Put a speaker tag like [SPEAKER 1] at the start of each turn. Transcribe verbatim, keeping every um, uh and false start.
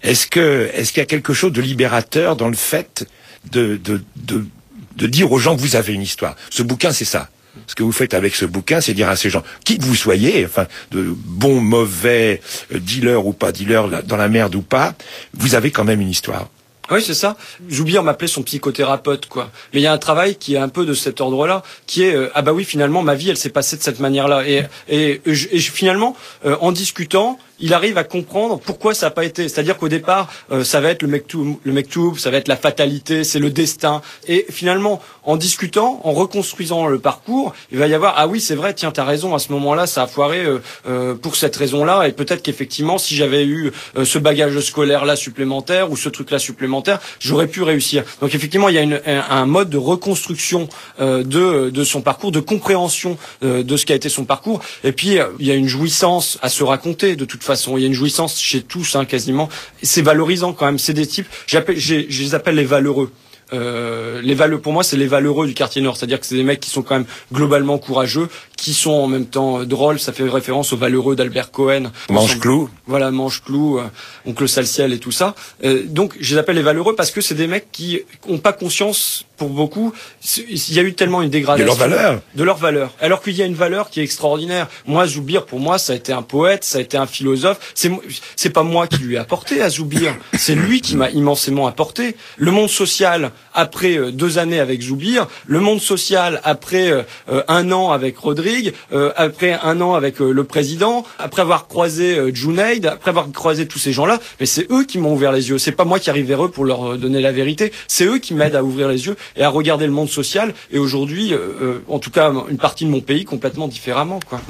[SPEAKER 1] Est-ce que, est-ce qu'il y a quelque chose de libérateur dans le fait de, de, de, de dire aux gens que vous avez une histoire? Ce bouquin, c'est ça. Ce que vous faites avec ce bouquin, c'est dire à ces gens, qui que vous soyez, enfin, de bons, mauvais, euh, dealers ou pas dealers, là, dans la merde ou pas, vous avez quand même une histoire.
[SPEAKER 2] Oui, c'est ça. Zoubir m'appelait son psychothérapeute, quoi. Mais il y a un travail qui est un peu de cet ordre-là, qui est euh, ah bah oui, finalement ma vie, elle s'est passée de cette manière-là. Et et, et, et finalement, euh, en discutant, il arrive à comprendre pourquoi ça n'a pas été. C'est-à-dire qu'au départ, euh, ça va être le mektoub, le mektoub, ça va être la fatalité, c'est le destin. Et finalement, en discutant, en reconstruisant le parcours, il va y avoir ah oui, c'est vrai, tiens, t'as raison. À ce moment-là, ça a foiré euh, euh, pour cette raison-là. Et peut-être qu'effectivement, si j'avais eu euh, ce bagage scolaire-là supplémentaire ou ce truc-là supplémentaire, j'aurais pu réussir. Donc effectivement, il y a une, un, un mode de reconstruction euh, de de son parcours, de compréhension euh, de ce qu'a été son parcours. Et puis euh, il y a une jouissance à se raconter de toute façon. Il y a une jouissance chez tous, hein, quasiment. C'est valorisant quand même. C'est des types. J'appelle, j'ai, je les appelle les valeureux. Euh, les valeureux, pour moi, c'est les valeureux du quartier nord. C'est-à-dire que c'est des mecs qui sont quand même globalement courageux, qui sont en même temps drôles. Ça fait référence aux valeureux d'Albert Cohen.
[SPEAKER 1] Manche-clou.
[SPEAKER 2] Voilà, Manche-clou, euh, Oncle Salciel et tout ça. Euh, donc, je les appelle les valeureux parce que c'est des mecs qui ont pas conscience, pour beaucoup, il y a eu tellement une dégradation.
[SPEAKER 1] De leur valeur.
[SPEAKER 2] De leur valeur. Alors qu'il y a une valeur qui est extraordinaire. Moi, Zoubir, pour moi, ça a été un poète, ça a été un philosophe. C'est, c'est pas moi qui lui ai apporté à Zoubir. C'est lui qui m'a immensément apporté. Le monde social, après euh, deux années avec Zoubir, le monde social après euh, un an avec Rodrigue, euh, après un an avec euh, le président, après avoir croisé euh, Junaid, après avoir croisé tous ces gens-là, mais c'est eux qui m'ont ouvert les yeux. C'est pas moi qui arrive vers eux pour leur donner la vérité. C'est eux qui m'aident à ouvrir les yeux et à regarder le monde social. Et aujourd'hui, euh, euh, en tout cas, une partie de mon pays complètement différemment, quoi.